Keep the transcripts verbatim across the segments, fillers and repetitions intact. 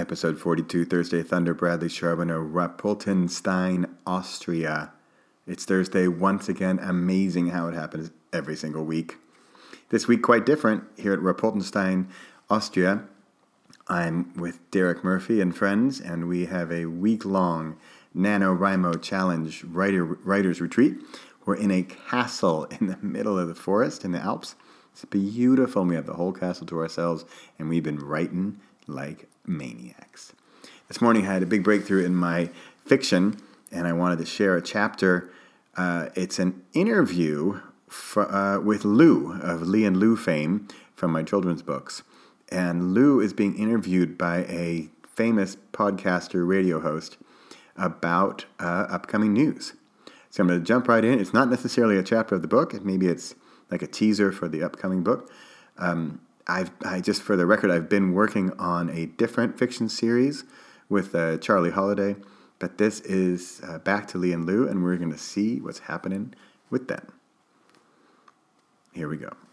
Episode forty-two, Thursday, Thunder, Bradley, Charbonneau, Rapoltenstein, Austria. It's Thursday once again. Amazing how it happens every single week. This week, quite different. Here at Rapoltenstein, Austria, I'm with Derek Murphy and friends, and we have a week-long NaNoWriMo Challenge writer, writer's retreat. We're in a castle in the middle of the forest in the Alps. It's beautiful. We have the whole castle to ourselves, and we've been writing like maniacs. This morning I had a big breakthrough in my fiction, and I wanted to share a chapter. Uh, it's an interview for, uh, with Lou, of Lee and Lou fame, from my children's books. And Lou is being interviewed by a famous podcaster, radio host, about uh, upcoming news. So I'm going to jump right in. It's not necessarily a chapter of the book. Maybe it's like a teaser for the upcoming book. Um, I've, I just, for the record, I've been working on a different fiction series with uh, Charlie Holiday, but this is uh, back to Lee and Lou, and we're going to see what's happening with them. Here we go.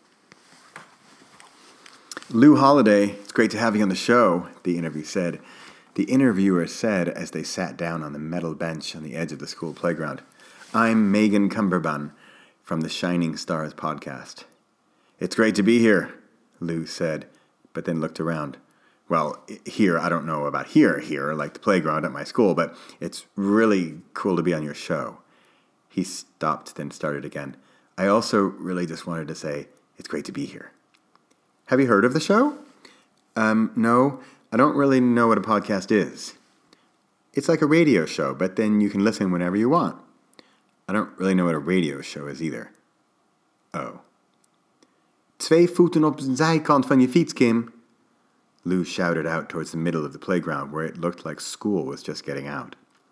Lou Holiday, it's great to have you on the show, the interview said. The interviewer said as they sat down on the metal bench on the edge of the school playground. I'm Megan Cumberbun from the Shining Stars podcast. It's great to be here, Lou said, but then looked around. Well, here, I don't know about here, here, like the playground at my school, but it's really cool to be on your show. He stopped, then started again. I also really just wanted to say, it's great to be here. Have you heard of the show? Um, no, I don't really know what a podcast is. It's like a radio show, but then you can listen whenever you want. I don't really know what a radio show is either. Oh. Twee voeten op de zijkant van je fiets, Kim. Lou shouted out towards the middle of the playground where it looked like school was just getting out.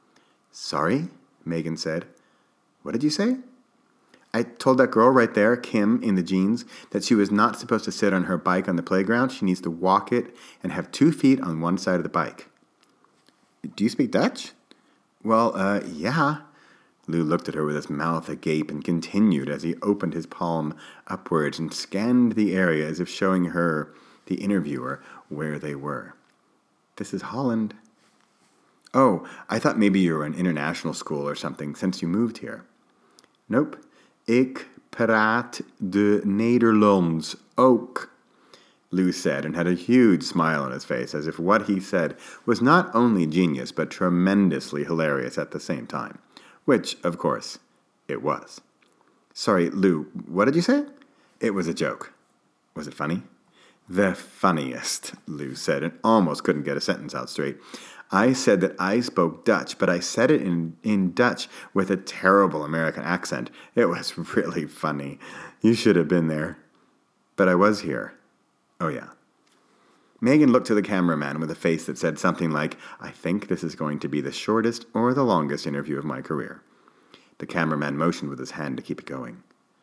Sorry? Megan said. What did you say? I told that girl right there, Kim, in the jeans, that she was not supposed to sit on her bike on the playground. She needs to walk it and have two feet on one side of the bike. Do you speak Dutch? Well, uh, yeah. Lou looked at her with his mouth agape and continued as he opened his palm upwards and scanned the area as if showing her, the interviewer, where they were. This is Holland. Oh, I thought maybe you were an international school or something since you moved here. Nope. Ik praat de Nederlands ook, Lou said, and had a huge smile on his face, as if what he said was not only genius, but tremendously hilarious at the same time. Which, of course, it was. Sorry, Lou, what did you say? It was a joke. Was it funny? The funniest, Lou said, and almost couldn't get a sentence out straight. I said that I spoke Dutch, but I said it in, in Dutch with a terrible American accent. It was really funny. You should have been there. But I was here. Oh, yeah. Megan looked to the cameraman with a face that said something like, I think this is going to be the shortest or the longest interview of my career. The cameraman motioned with his hand to keep it going.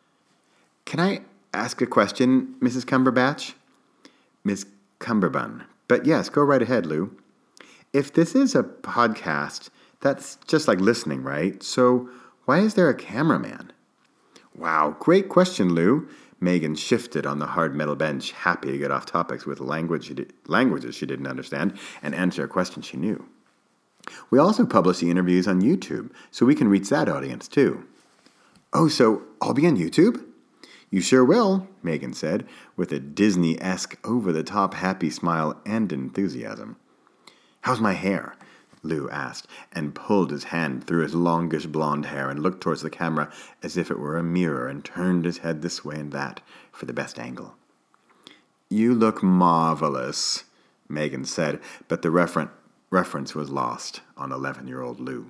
Can I ask a question, Missus Cumberbatch? Miss Cumberbun. But yes, go right ahead, Lou. If this is a podcast, that's just like listening, right? So why is there a cameraman? Wow, great question, Lou. Megan shifted on the hard metal bench, happy to get off topics with language she di- languages she didn't understand and answer a question she knew. We also publish the interviews on YouTube, so we can reach that audience too. Oh, so I'll be on YouTube? You sure will, Megan said, with a Disney-esque, over-the-top happy smile and enthusiasm. How's my hair? Lou asked, and pulled his hand through his longish blonde hair and looked towards the camera as if it were a mirror and turned his head this way and that for the best angle. You look marvelous, Megan said, but the referen- reference was lost on eleven-year-old Lou.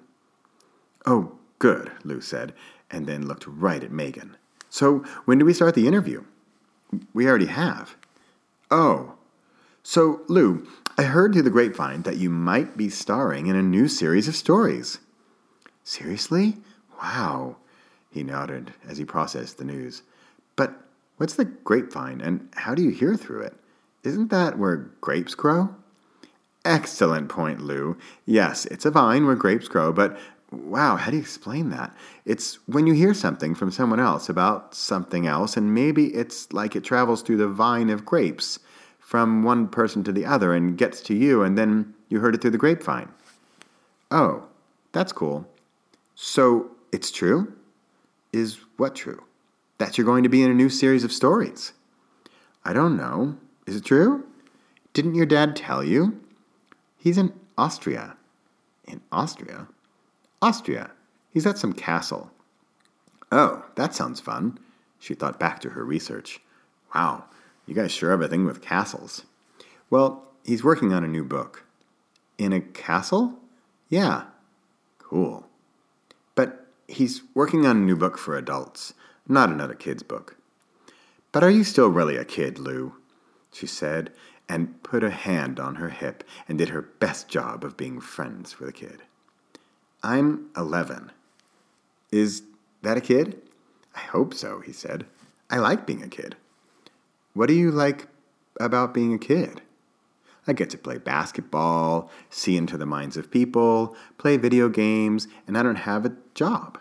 Oh, good, Lou said, and then looked right at Megan. So, when do we start the interview? We already have. Oh. So, Lou, I heard through the grapevine that you might be starring in a new series of stories. Seriously? Wow. He nodded as he processed the news. But what's the grapevine, and how do you hear through it? Isn't that where grapes grow? Excellent point, Lou. Yes, it's a vine where grapes grow, but wow, how do you explain that? It's when you hear something from someone else about something else, and maybe it's like it travels through the vine of grapes from one person to the other and gets to you, and then you You heard it through the grapevine. Oh, that's cool. So, it's true? Is what true? That you're going to be in a new series of stories. I don't know. Is it true? Didn't your dad tell you? He's in Austria. In Austria? Austria. He's at some castle. Oh, that sounds fun. She thought back to her research. Wow, you guys sure have a thing with castles. Well, he's working on a new book. In a castle? Yeah. Cool. But he's working on a new book for adults, not another kid's book. But are you still really a kid, Lou? She said, and put a hand on her hip and did her best job of being friends with a kid. I'm eleven. Is that a kid? I hope so, he said. I like being a kid. What do you like about being a kid? I get to play basketball, see into the minds of people, play video games, and I don't have a job.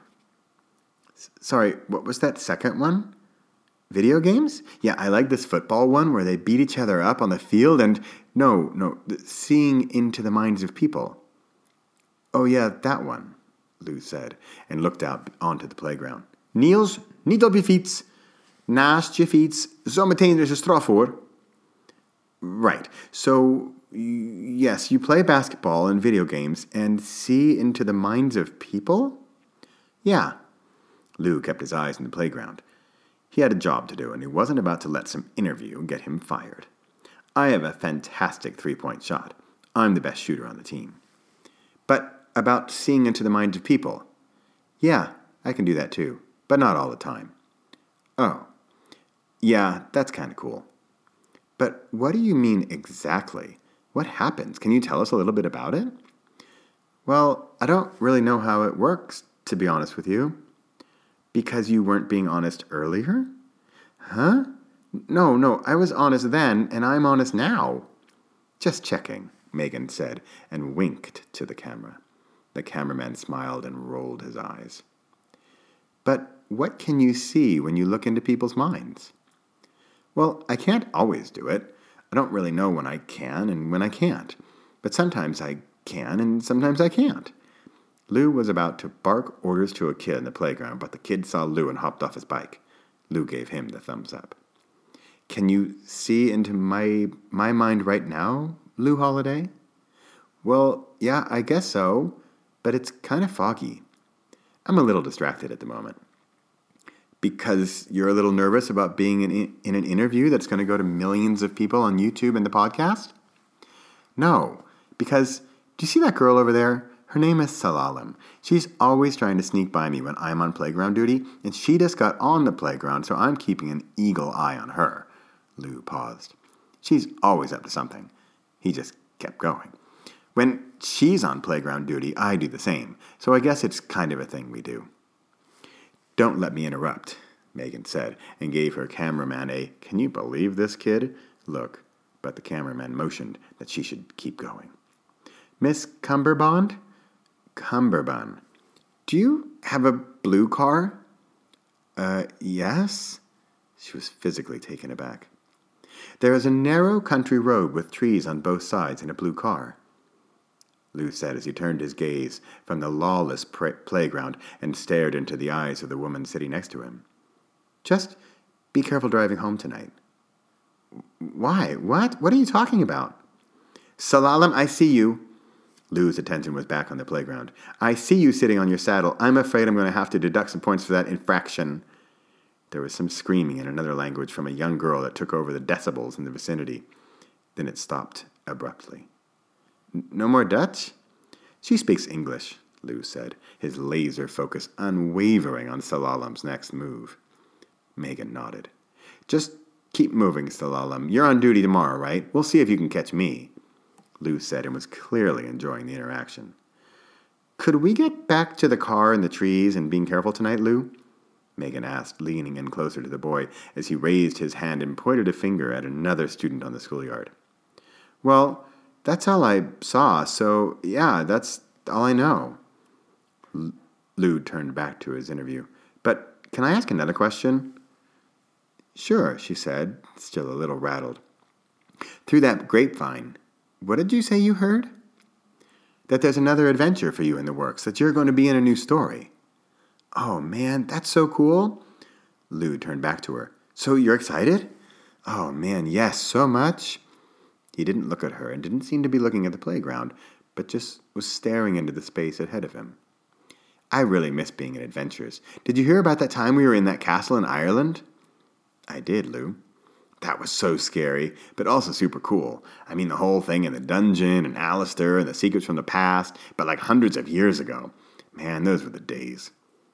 S- sorry, what was that second one? Video games? Yeah, I like this football one where they beat each other up on the field and... No, no, seeing into the minds of people. Oh yeah, that one, Lou said, and looked out onto the playground. Niels, niet op je fiets. Naast je fiets, zometeen er is een straf hoor. Right, so, yes, you play basketball and video games and see into the minds of people? Yeah. Lou kept his eyes on the playground. He had a job to do, and he wasn't about to let some interview get him fired. I have a fantastic three-point shot. I'm the best shooter on the team. But about seeing into the minds of people? Yeah, I can do that too, but not all the time. Oh, yeah, that's kind of cool. But what do you mean exactly? What happens? Can you tell us a little bit about it? Well, I don't really know how it works, to be honest with you. Because you weren't being honest earlier? Huh? No, no, I was honest then, and I'm honest now. Just checking, Megan said, and winked to the camera. The cameraman smiled and rolled his eyes. But what can you see when you look into people's minds? Well, I can't always do it. I don't really know when I can and when I can't. But sometimes I can and sometimes I can't. Lou was about to bark orders to a kid in the playground, but the kid saw Lou and hopped off his bike. Lou gave him the thumbs up. Can you see into my my mind right now, Lou Holiday? Well, yeah, I guess so, but it's kind of foggy. I'm a little distracted at the moment. Because you're a little nervous about being in, in an interview that's going to go to millions of people on YouTube and the podcast? No, because, do you see that girl over there? Her name is Salalam. She's always trying to sneak by me when I'm on playground duty, and she just got on the playground, so I'm keeping an eagle eye on her. Lou paused. She's always up to something. He just kept going. When she's on playground duty, I do the same, so I guess it's kind of a thing we do. Don't let me interrupt, Megan said, and gave her cameraman a, can you believe this kid? Look, but the cameraman motioned that she should keep going. Miss Cumberbond? Cumberbund. Do you have a blue car? Uh, yes? She was physically taken aback. There is a narrow country road with trees on both sides and a blue car, Lou said as he turned his gaze from the lawless pra- playground and stared into the eyes of the woman sitting next to him. Just be careful driving home tonight. Why? What? What are you talking about? Salalam, I see you. Lou's attention was back on the playground. I see you sitting on your saddle. I'm afraid I'm going to have to deduct some points for that infraction. There was some screaming in another language from a young girl that took over the decibels in the vicinity. Then it stopped abruptly. No more Dutch? She speaks English, Lou said, his laser focus unwavering on Salalam's next move. Megan nodded. Just keep moving, Salalam. You're on duty tomorrow, right? We'll see if you can catch me, Lou said, and was clearly enjoying the interaction. Could we get back to the car and the trees and being careful tonight, Lou? Megan asked, leaning in closer to the boy as he raised his hand and pointed a finger at another student on the schoolyard. Well, that's all I saw, so yeah, that's all I know. L- Lou turned back to his interview. But can I ask another question? Sure, she said, still a little rattled. Through that grapevine, what did you say you heard? that there's another adventure for you in the works, that you're going to be in a new story. Oh, man, that's so cool. Lou turned back to her. So you're excited? Oh, man, yes, so much. He didn't look at her and didn't seem to be looking at the playground, but just was staring into the space ahead of him. I really miss being in adventures. Did you hear about that time we were in that castle in Ireland? I did, Lou. That was so scary, but also super cool. I mean, the whole thing in the dungeon and Alistair and the secrets from the past, but like hundreds of years ago. Man, those were the days.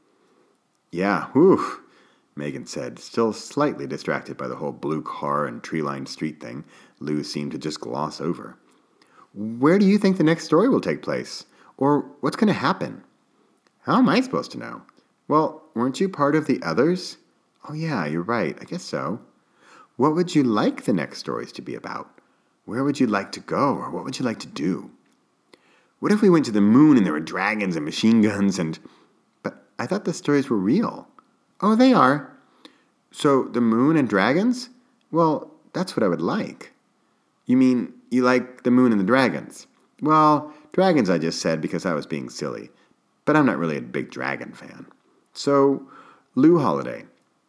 Yeah, whew, Megan said, still slightly distracted by the whole blue car and tree-lined street thing Lou seemed to just gloss over. Where do you think the next story will take place? Or what's going to happen? How am I supposed to know? Well, weren't you part of the others? Oh yeah, you're right, I guess so. What would you like the next stories to be about? Where would you like to go, or what would you like to do? What if we went to the moon and there were dragons and machine guns and... But I thought the stories were real. Oh, they are. So the moon and dragons? Well, that's what I would like. You mean you like the moon and the dragons? Well, dragons I just said because I was being silly. But I'm not really a big dragon fan. So, Lou Holiday.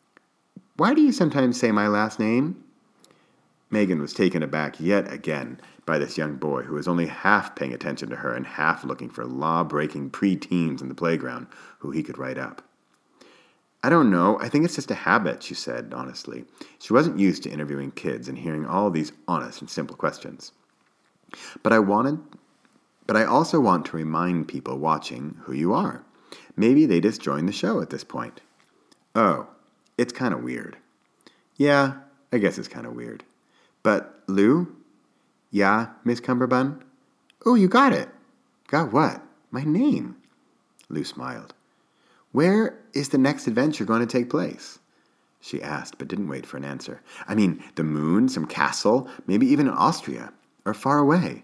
Why do you sometimes say my last name? Megan was taken aback yet again by this young boy who was only half paying attention to her and half looking for law-breaking pre-teens in the playground who he could write up. I don't know. I think it's just a habit, she said honestly. She wasn't used to interviewing kids and hearing all these honest and simple questions. But I wanted, but I also want to remind people watching who you are. Maybe they just joined the show at this point. Oh, it's kind of weird. Yeah, I guess it's kind of weird. But, Lou? Yeah, Miss Cumberbund? Oh, you got it. Got what? My name. Lou smiled. Where is the next adventure going to take place? She asked, but didn't wait for an answer. I mean, the moon, some castle, maybe even in Austria, or far away.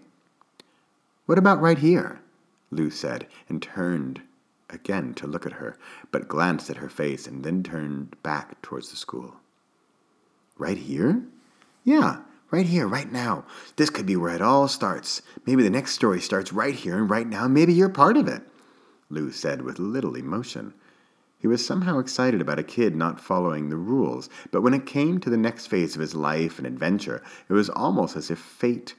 What about right here? Lou said, and turned again to look at her, but glanced at her face and then turned back towards the school. Right here? Yeah, right here, right now. This could be where it all starts. Maybe the next story starts right here and right now. Maybe you're part of it, Lou said with little emotion. He was somehow excited about a kid not following the rules, but when it came to the next phase of his life and adventure, it was almost as if fate...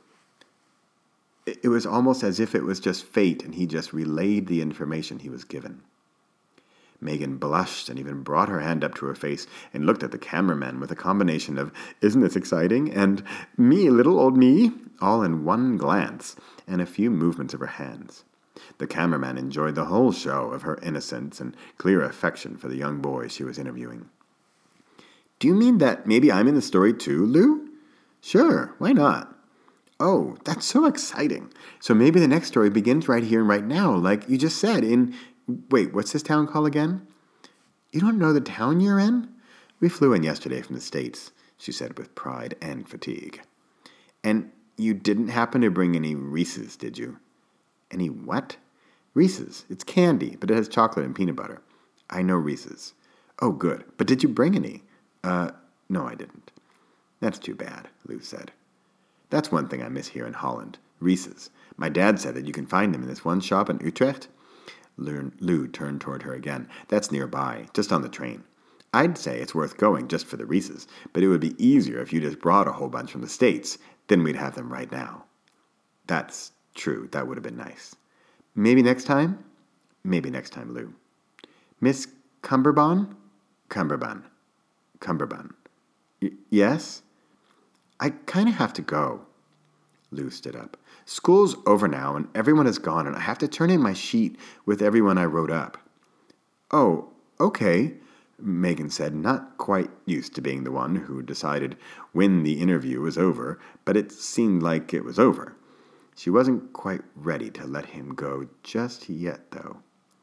It was almost as if it was just fate and he just relayed the information he was given. Megan blushed and even brought her hand up to her face and looked at the cameraman with a combination of, isn't this exciting, and me, little old me, all in one glance, and a few movements of her hands. The cameraman enjoyed the whole show of her innocence and clear affection for the young boy she was interviewing. Do you mean that maybe I'm in the story too, Lou? Sure, why not? Oh, that's so exciting. So maybe the next story begins right here and right now, like you just said, in... Wait, what's this town called again? You don't know the town you're in? We flew in yesterday from the States, she said with pride and fatigue. And you didn't happen to bring any Reese's, did you? Any what? Reese's. It's candy, but it has chocolate and peanut butter. I know Reese's. Oh, good. But did you bring any? Uh, no, I didn't. That's too bad, Lou said. That's one thing I miss here in Holland, Reese's. My dad said that you can find them in this one shop in Utrecht. Lou turned toward her again. That's nearby, just on the train. I'd say it's worth going just for the Reese's, but it would be easier if you just brought a whole bunch from the States. Then we'd have them right now. That's true. That would have been nice. Maybe next time? Maybe next time, Lou. Miss Cumberbund? Cumberbund. Cumberbund. Y- yes? I kind of have to go. Lou stood up. School's over now, and everyone is gone, and I have to turn in my sheet with everyone I wrote up. Oh, okay, Megan said, not quite used to being the one who decided when the interview was over, but it seemed like it was over. She wasn't quite ready to let him go just yet, though.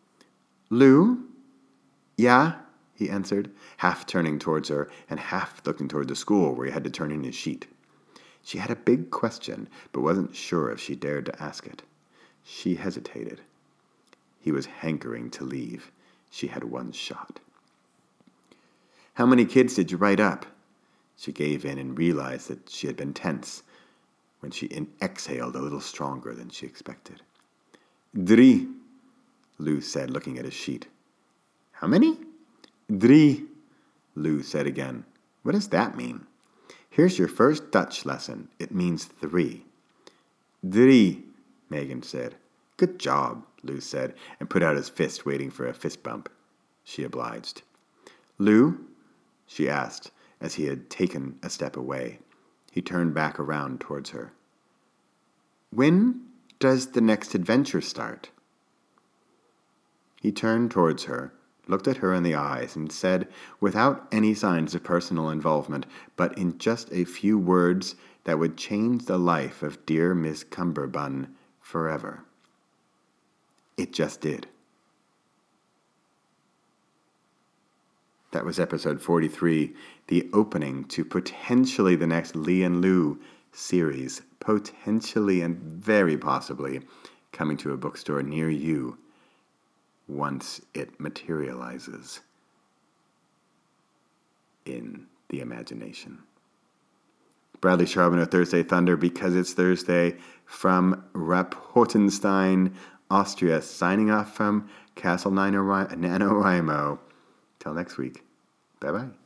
Lou? Yeah, he answered, half turning towards her and half looking toward the school where he had to turn in his sheet. She had a big question, but wasn't sure if she dared to ask it. She hesitated. He was hankering to leave. She had one shot. How many kids did you write up? She gave in and realized that she had been tense when she exhaled a little stronger than she expected. Drie, Lou said, looking at his sheet. How many? Drie, Lou said again. What does that mean? Here's your first Dutch lesson. It means three. Drie, Megan said. Good job, Lou said, and put out his fist, waiting for a fist bump. She obliged. Lou? She asked, as he had taken a step away. He turned back around towards her. When does the next adventure start? He turned towards her, looked at her in the eyes, and said, without any signs of personal involvement, but in just a few words that would change the life of dear Miss Cumberbun forever. It just did. That was episode forty-three, the opening to potentially the next Lee and Lou series, potentially and very possibly coming to a bookstore near you once it materializes in the imagination. Bradley Charbonneau, Thursday Thunder, because it's Thursday, from Rapportenstein, Austria, signing off from Castle NaNoWriMo. Till next week. Bye-bye.